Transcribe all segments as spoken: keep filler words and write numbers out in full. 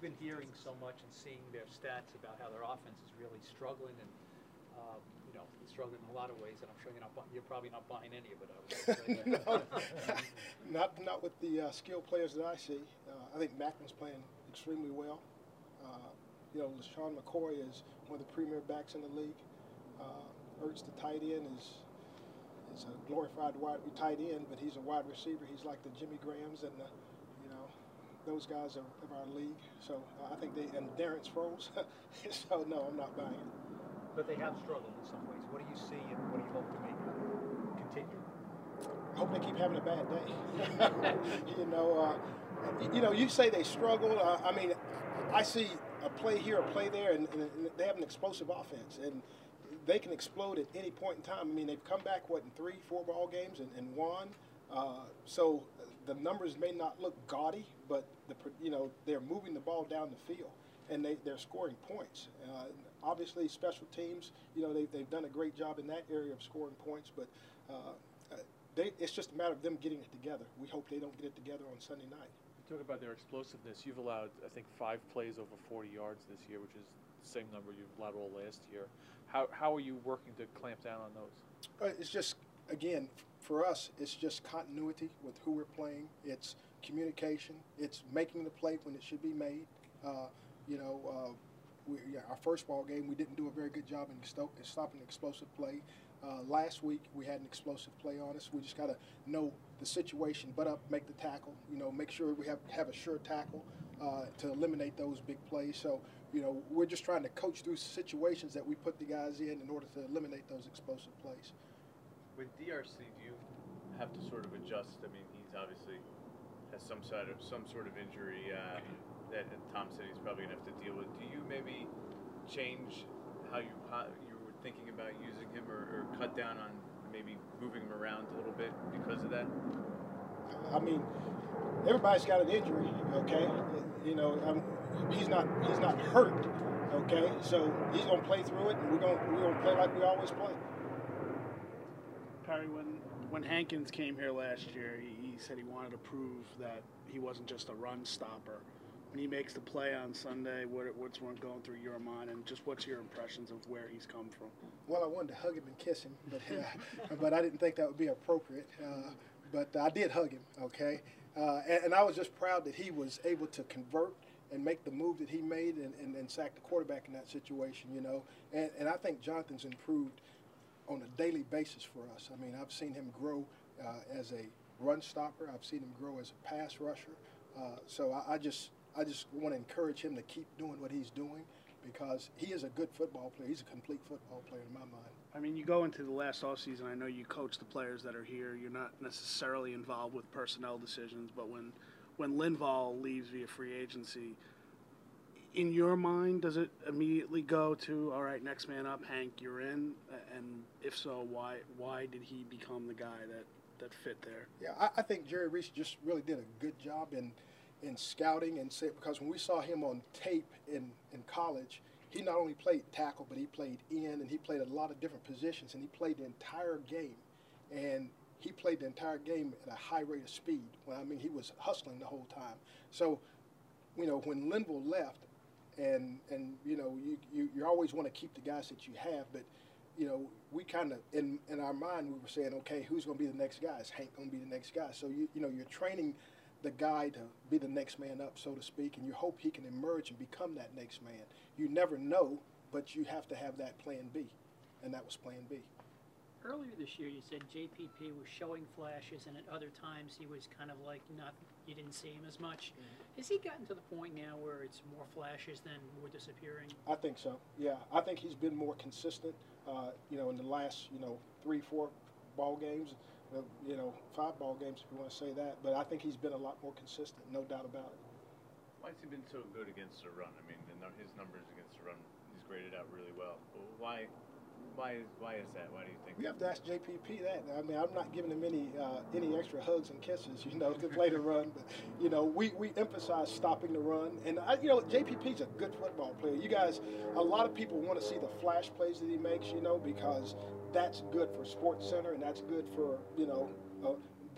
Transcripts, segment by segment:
been hearing so much and seeing their stats about how their offense is really struggling and, um, you know, struggling in a lot of ways, and I'm sure you're not, bu- you're probably not buying any of it, I would say. No, not, not with the uh, skilled players that I see. Uh, I think Maclin's playing extremely well. Uh, you know, LaShawn McCoy is one of the premier backs in the league. Uh, Ertz, the tight end, is is a glorified wide tight end, but he's a wide receiver. He's like the Jimmy Grahams and the, you know, those guys are of our league. So uh, I think they, and Darren Sproles. So no, I'm not buying it. But they have struggled in some ways. What do you see and what do you hope to make it continue? I hope they keep having a bad day. you know, uh, you know, you say they struggle. Uh, I mean, I see a play here, a play there, and, and they have an explosive offense, and they can explode at any point in time. I mean, they've come back, what, in three, four ball games and, and won. Uh, so the numbers may not look gaudy, but, the, you know, they're moving the ball down the field, and they, they're scoring points. Uh, obviously, special teams, you know, they, they've done a great job in that area of scoring points, but uh, they, it's just a matter of them getting it together. We hope they don't get it together on Sunday night. You talk about their explosiveness. You've allowed, I think, five plays over forty yards this year, which is the same number you've allowed all last year. How, how are you working to clamp down on those? Uh, it's just, again, for us, it's just continuity with who we're playing. It's communication. It's making the play when it should be made. Uh, you know, uh, we, yeah, our first ball game, we didn't do a very good job in stopping explosive play. Uh, last week, we had an explosive play on us. We just got to know the situation, butt up, make the tackle, you know, make sure we have, have a sure tackle uh, to eliminate those big plays. So, you know, we're just trying to coach through situations that we put the guys in in order to eliminate those explosive plays. With D R C, do you have to sort of adjust? I mean, he's obviously has some sort of some sort of injury uh, that Tom said he's probably gonna have to deal with. Do you maybe change how you how you were thinking about using him, or, or cut down on maybe moving him around a little bit because of that? I mean, everybody's got an injury, okay? You know, um, he's not he's not hurt, okay? So he's gonna play through it, and we're gonna we're gonna play like we always play. Perry, when when Hankins came here last year, he, he said he wanted to prove that he wasn't just a run stopper. When he makes the play on Sunday, what what's going through your mind, and just what's your impressions of where he's come from? Well, I wanted to hug him and kiss him, but uh, but I didn't think that would be appropriate. Uh, but I did hug him, okay? Uh, and, and I was just proud that he was able to convert and make the move that he made and, and, and sack the quarterback in that situation, you know. And, and I think Jonathan's improved on a daily basis for us. I mean, I've seen him grow uh, as a run stopper. I've seen him grow as a pass rusher. Uh, so I, I just I just want to encourage him to keep doing what he's doing, because he is a good football player. He's a complete football player in my mind. I mean, you go into the last offseason, I know you coach the players that are here. You're not necessarily involved with personnel decisions, but when when Linval leaves via free agency, in your mind, does it immediately go to, all right, next man up, Hank, you're in? And if so, why why did he become the guy that, that fit there? Yeah, I, I think Jerry Reese just really did a good job in in scouting, and say, because when we saw him on tape in, in college, he not only played tackle, but he played end, and he played a lot of different positions, and he played the entire game. And he played the entire game at a high rate of speed. Well, I mean, he was hustling the whole time. So, you know, when Linval left, and, and you know, you, you, you always want to keep the guys that you have, but, you know, we kind of, in, in our mind, we were saying, okay, who's going to be the next guy? Is Hank going to be the next guy? So, you, you know, you're training the guy to be the next man up, so to speak, and you hope he can emerge and become that next man. You never know, but you have to have that plan B, and that was plan B. Earlier this year, you said J P P was showing flashes, and at other times he was kind of like not, you didn't see him as much. Mm-hmm. Has he gotten to the point now where it's more flashes than more disappearing? I think so, yeah. I think he's been more consistent, uh, you know, in the last, you know, three, four ball games. Uh, you know, five ball games if you want to say that, but I think he's been a lot more consistent, no doubt about it. Why has he been so good against the run? I mean, the, his numbers against the run, he's graded out really well. But why, why, why is that? Why do you think? We have to ask J P P that. I mean, I'm not giving him any uh, any extra hugs and kisses, you know, to play the run. But you know, we we emphasize stopping the run, and I, you know, J P P's a good football player. You guys, a lot of people want to see the flash plays that he makes, you know, because that's good for Sports Center and that's good for, you know, uh, but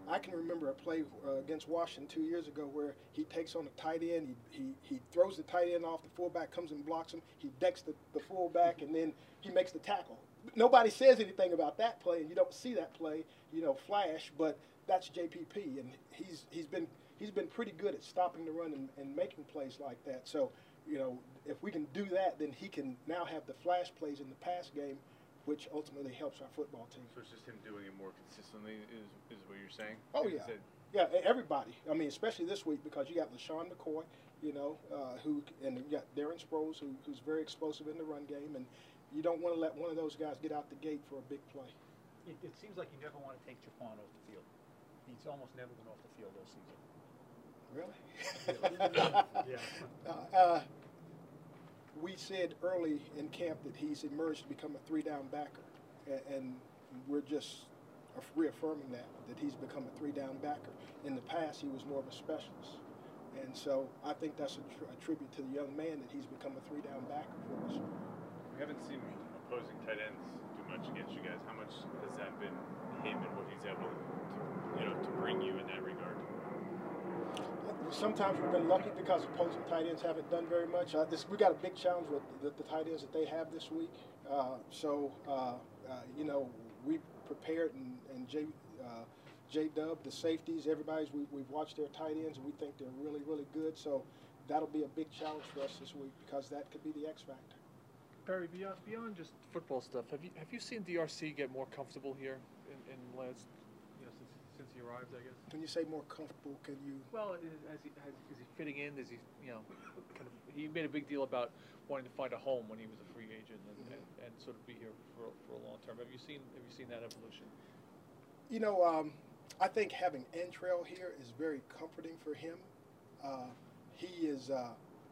I can remember a play uh, against Washington two years ago where he takes on a tight end, he, he, he throws the tight end off, the fullback comes and blocks him, he decks the, the fullback, and then he makes the tackle. Nobody says anything about that play, and you don't see that play, you know, flash, but that's J P P, and he's he's been he's been pretty good at stopping the run and, and making plays like that. So, you know, if we can do that, then he can now have the flash plays in the pass game, which ultimately helps our football team. So it's just him doing it more consistently, is is what you're saying? Oh, Like you yeah. said, Yeah, e- everybody. I mean, especially this week because you got LaShawn McCoy, you know, uh, who and you got Darren Sproles, who, who's very explosive in the run game, and you don't want to let one of those guys get out the gate for a big play. It, it seems like you never want to take Jaquan off the field. He's almost never been off the field all season. Really? Yeah. uh, uh, we said early in camp that he's emerged to become a three-down backer, and, and we're just reaffirming that, that he's become a three-down backer. In the past, he was more of a specialist. And so I think that's a, tr a tribute to the young man that he's become a three-down backer for us. we haven't seen opposing tight ends do much against you guys. How much has that been him and what he's able to, you know, to bring you in that regard? Sometimes we've been lucky because opposing tight ends haven't done very much. Uh, this, we got a big challenge with the, the tight ends that they have this week. Uh, so, uh, uh, you know, we prepared and, and J, uh, J-Dub, the safeties, everybody's, we, we've watched their tight ends and we think they're really, really good. So that'll be a big challenge for us this week because that could be the X factor. Barry, beyond beyond just football stuff, have you have you seen D R C get more comfortable here in, in last, you know, since since he arrived, I guess? When you say more comfortable, can you? Well, is, has he, has, is he fitting in? Is he, you know, kind of? He made a big deal about wanting to find a home when he was a free agent and, Mm-hmm. and, and sort of be here for for a long term. Have you seen Have you seen that evolution? You know, um, I think having Antrell here is very comforting for him. Uh, he is uh,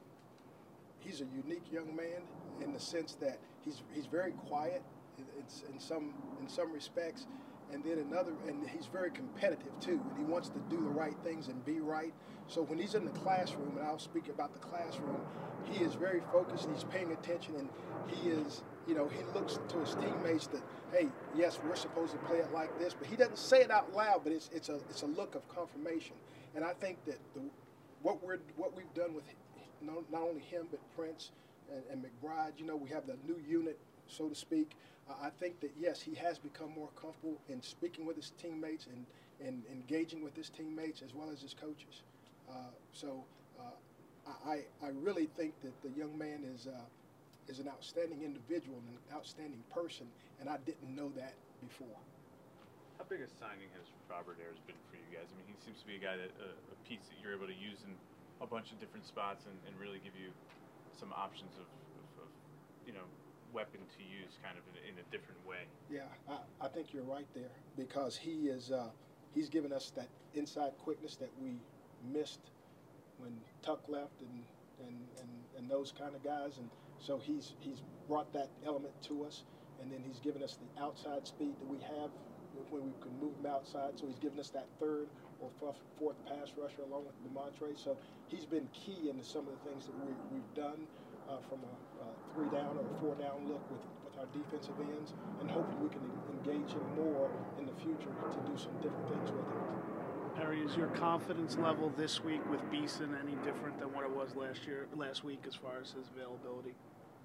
he's a unique young man in the sense that he's he's very quiet in, in, in some in some respects, and then another, and he's very competitive too, and he wants to do the right things and be right. So when he's in the classroom, and I'll speak about the classroom, he is very focused and he's paying attention, and he is, you know, he looks to his teammates that, hey, yes, we're supposed to play it like this, but he doesn't say it out loud, but it's it's a it's a look of confirmation. And I think that the what we're what we've done with not, not only him but Prince and, and McBride, you know, we have the new unit, so to speak. Uh, I think that yes, he has become more comfortable in speaking with his teammates and and engaging with his teammates as well as his coaches. Uh, so uh, I I really think that the young man is. Uh, is an outstanding individual and an outstanding person, and I didn't know that before. How big a signing has Robert Ayers been for you guys? I mean, he seems to be a guy that uh, a piece that you're able to use in a bunch of different spots and, and really give you some options of, of, of, you know, weapon to use kind of in, in a different way. Yeah, I, I think you're right there because he is uh, he's given us that inside quickness that we missed when Tuck left and and, and, and those kind of guys, and so he's he's brought that element to us, and then he's given us the outside speed that we have when we can move him outside. So he's given us that third or fourth, fourth pass rusher along with Demontre. So he's been key into some of the things that we, we've done uh, from a, a three down or a four down look with, with our defensive ends, and hopefully we can engage him more in the future to do some different things with him. Harry, is your confidence level this week with Beeson any different than what it was last year, last week, as far as his availability?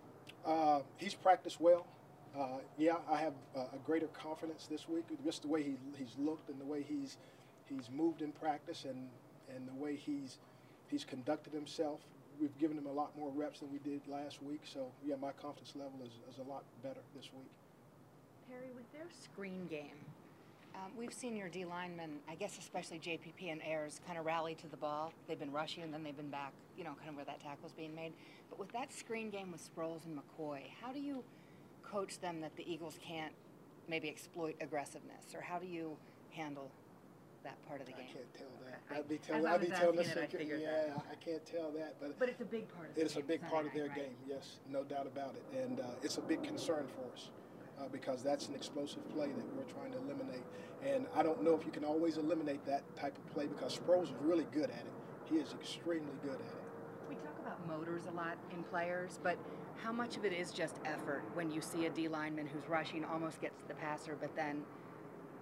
Uh, he's practiced well. Uh, yeah, I have uh, a greater confidence this week, just the way he, he's looked and the way he's he's moved in practice and, and the way he's he's conducted himself. We've given him a lot more reps than we did last week, so yeah, my confidence level is, is a lot better this week. Harry, with their screen game, um, we've seen your D linemen, I guess especially J P P and Ayers, kind of rally to the ball. They've been rushing and then they've been back, you know, kind of where that tackle's being made. But with that screen game with Sproles and McCoy, how do you coach them that the Eagles can't maybe exploit aggressiveness, or how do you handle that part of the game? I can't tell that. Okay. I'd be As telling, I I'd be was telling asking the it, I second, figured yeah, that. I can't tell that, but, But it's a big part of the it's game. a big Sunday part of night, their right? game, yes, no doubt about it. And uh, it's a big concern for us uh, because that's an explosive play that we're trying to eliminate. And I don't know if you can always eliminate that type of play because Sproles is really good at it. He is extremely good at it. We talk about motors a lot in players, but how much of it is just effort when you see a D lineman who's rushing, almost gets to the passer, but then,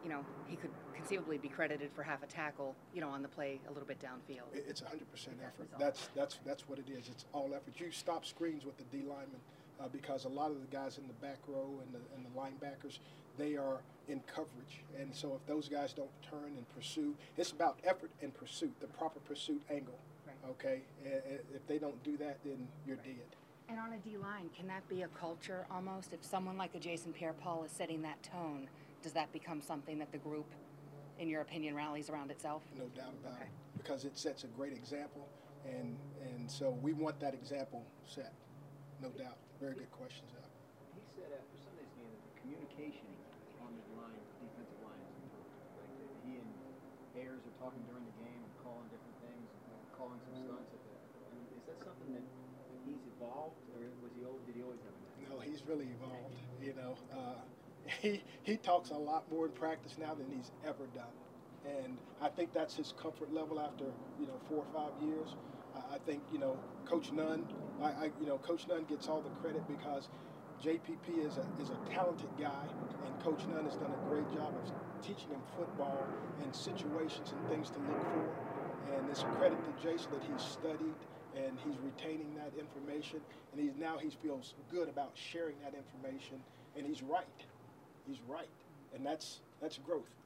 you know, he could conceivably be credited for half a tackle, you know, on the play a little bit downfield. It- It's one hundred percent That effort. was all. That's that's that's what it is. It's all effort. You stop screens with the D linemen uh, because a lot of the guys in the back row and the, and the linebackers, they are in coverage. And so if those guys don't turn and pursue, it's about effort and pursuit, the proper pursuit angle. Right. Okay? A- a- If they don't do that, then you're dead. And on a D line, can that be a culture almost? If someone like a Jason Pierre-Paul is setting that tone, does that become something that the group, in your opinion, rallies around itself? No doubt about Okay. it. Because it sets a great example. And, and so we want that example set. No doubt. Very good questions, Al. He said after Sunday's game that the communication on the line, defensive line, is improved. Like that he and Ayers are talking during the game and calling different things, and calling some stunts at the. I mean, is that something that he's evolved, or was he old? Did he always have a knack? No, he's really evolved. You know, uh, he he talks a lot more in practice now than he's ever done, and I think that's his comfort level after you know four or five years. I, I think you know Coach Nunn. I, I you know Coach Nunn gets all the credit because J P P is a is a talented guy, and Coach Nunn has done a great job of teaching him football and situations and things to look for. And it's a credit to Jason that he's studied and he's retaining that information, and he's now he feels good about sharing that information, and he's right. He's right, and that's that's growth.